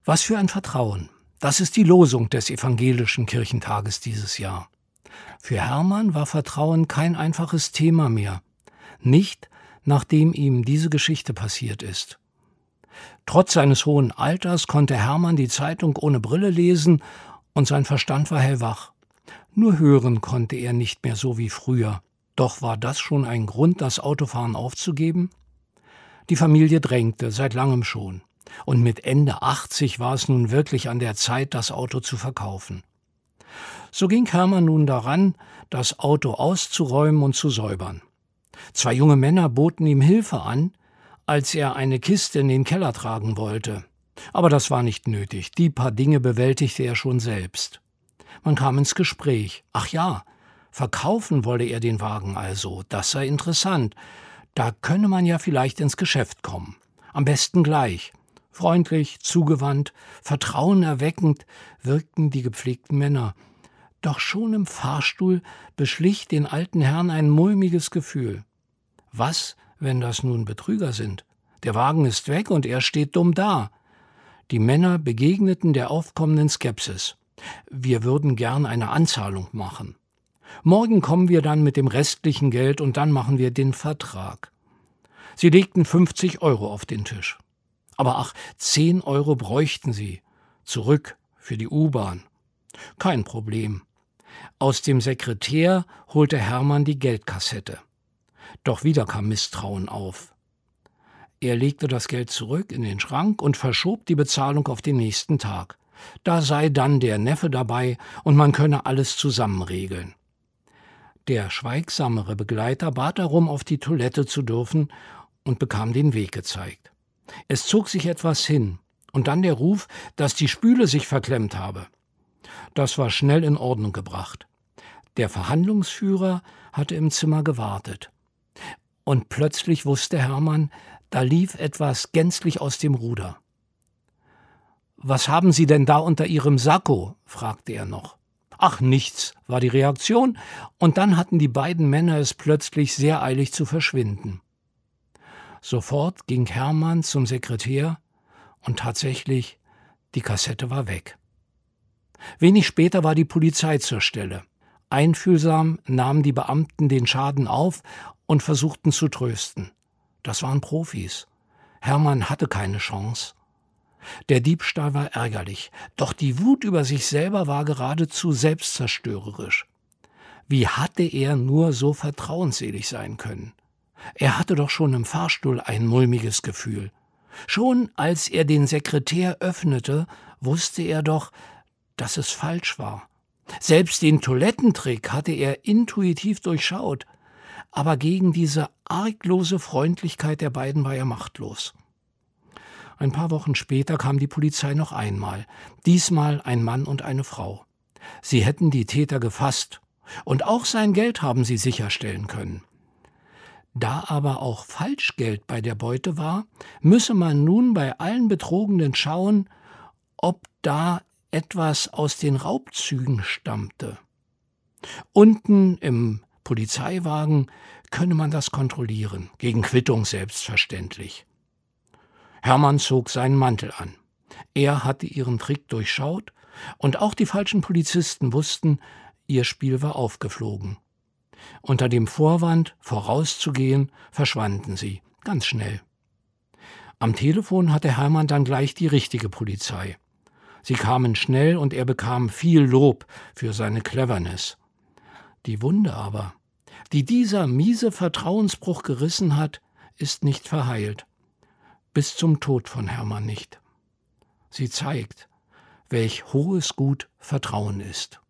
Was für ein Vertrauen! Das ist die Losung des evangelischen Kirchentages dieses Jahr. Für Hermann war Vertrauen kein einfaches Thema mehr. Nicht, nachdem ihm diese Geschichte passiert ist. Trotz seines hohen Alters konnte Hermann die Zeitung ohne Brille lesen und sein Verstand war hellwach. Nur hören konnte er nicht mehr so wie früher. Doch war das schon ein Grund, das Autofahren aufzugeben? Die Familie drängte, seit langem schon. Und mit Ende 80 war es nun wirklich an der Zeit, das Auto zu verkaufen. So ging Hermann nun daran, das Auto auszuräumen und zu säubern. 2 junge Männer boten ihm Hilfe an, als er eine Kiste in den Keller tragen wollte. Aber das war nicht nötig, die paar Dinge bewältigte er schon selbst. Man kam ins Gespräch. Ach ja, verkaufen wolle er den Wagen also, das sei interessant. Da könne man ja vielleicht ins Geschäft kommen. Am besten gleich. Freundlich, zugewandt, vertrauenerweckend wirkten die gepflegten Männer. Doch schon im Fahrstuhl beschlich den alten Herrn ein mulmiges Gefühl. Was, wenn das nun Betrüger sind? Der Wagen ist weg und er steht dumm da. Die Männer begegneten der aufkommenden Skepsis. Wir würden gern eine Anzahlung machen. Morgen kommen wir dann mit dem restlichen Geld und dann machen wir den Vertrag. Sie legten 50 € auf den Tisch. Aber ach, 10 € bräuchten sie. Zurück für die U-Bahn. Kein Problem. Aus dem Sekretär holte Hermann die Geldkassette. Doch wieder kam Misstrauen auf. Er legte das Geld zurück in den Schrank und verschob die Bezahlung auf den nächsten Tag. Da sei dann der Neffe dabei und man könne alles zusammen regeln. Der schweigsamere Begleiter bat darum, auf die Toilette zu dürfen und bekam den Weg gezeigt. Es zog sich etwas hin und dann der Ruf, dass die Spüle sich verklemmt habe. Das war schnell in Ordnung gebracht. Der Verhandlungsführer hatte im Zimmer gewartet. Und plötzlich wusste Hermann, da lief etwas gänzlich aus dem Ruder. »Was haben Sie denn da unter Ihrem Sakko?« fragte er noch. »Ach, nichts«, war die Reaktion, und dann hatten die beiden Männer es plötzlich sehr eilig zu verschwinden. Sofort ging Hermann zum Sekretär und tatsächlich, die Kassette war weg. Wenig später war die Polizei zur Stelle. Einfühlsam nahmen die Beamten den Schaden auf und versuchten zu trösten. Das waren Profis. Hermann hatte keine Chance. Der Diebstahl war ärgerlich, doch die Wut über sich selber war geradezu selbstzerstörerisch. Wie hatte er nur so vertrauensselig sein können? Er hatte doch schon im Fahrstuhl ein mulmiges Gefühl. Schon als er den Sekretär öffnete, wusste er doch, dass es falsch war. Selbst den Toilettentrick hatte er intuitiv durchschaut. Aber gegen diese arglose Freundlichkeit der beiden war er machtlos. Ein paar Wochen später kam die Polizei noch einmal, diesmal ein Mann und eine Frau. Sie hätten die Täter gefasst und auch sein Geld haben sie sicherstellen können. Da aber auch Falschgeld bei der Beute war, müsse man nun bei allen Betrogenen schauen, ob da etwas aus den Raubzügen stammte. Unten im Polizeiwagen könne man das kontrollieren, gegen Quittung selbstverständlich. Hermann zog seinen Mantel an. Er hatte ihren Trick durchschaut und auch die falschen Polizisten wussten, ihr Spiel war aufgeflogen. Unter dem Vorwand, vorauszugehen, verschwanden sie, ganz schnell. Am Telefon hatte Hermann dann gleich die richtige Polizei. Sie kamen schnell und er bekam viel Lob für seine Cleverness. Die Wunde aber, die dieser miese Vertrauensbruch gerissen hat, ist nicht verheilt. Bis zum Tod von Hermann nicht. Sie zeigt, welch hohes Gut Vertrauen ist.